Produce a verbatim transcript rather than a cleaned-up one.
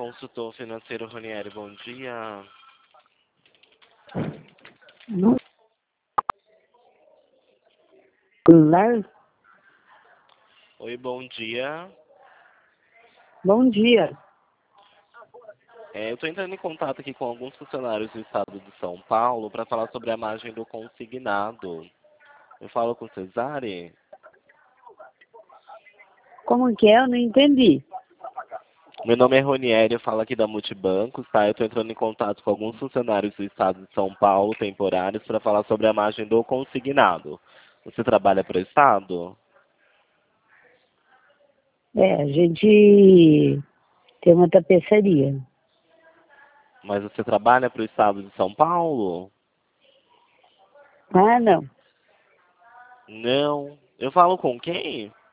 Consultor financeiro Ronieri, bom dia. No celular? Oi, bom dia. Bom dia. É, eu estou entrando em contato aqui com alguns funcionários do estado de São Paulo para falar sobre a margem do consignado. Eu falo com Cesare? Como que é? Eu não entendi. Meu nome é Ronieri, eu falo aqui da Multibancos, tá? Eu estou entrando em contato com alguns funcionários do estado de São Paulo, temporários, para falar sobre a margem do consignado. Você trabalha para o estado? É, a gente tem uma tapeçaria. Mas você trabalha para o estado de São Paulo? Ah, não. Não. Eu falo com quem?